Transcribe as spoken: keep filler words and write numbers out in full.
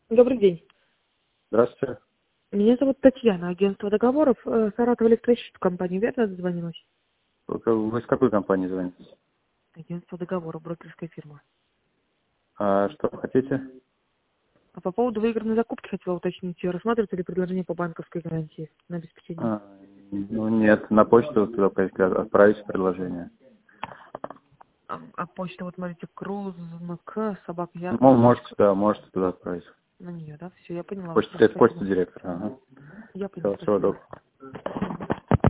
Добрый день. Здравствуйте. Меня зовут Татьяна, агентство договоров, э, Саратов электрощит, компания, верно дозвонилась? Вы вы с какой компании звоните? Агентство договоров, брокерская фирма. А что вы хотите? А по поводу выигранной закупки хотела уточнить, рассматривается ли предложение по банковской гарантии на обеспечение? А, ну нет, на почту туда пока отправить предложение. А, а почта, вот смотрите, Крузмк, собака Мо- Яндекс, Можете, да, можете туда отправить. на нее, да? Все, я поняла вас, Почта, хорошо, это почта спасибо. директора. Ага. Я поняла, Всего, всего спасибо. доброго.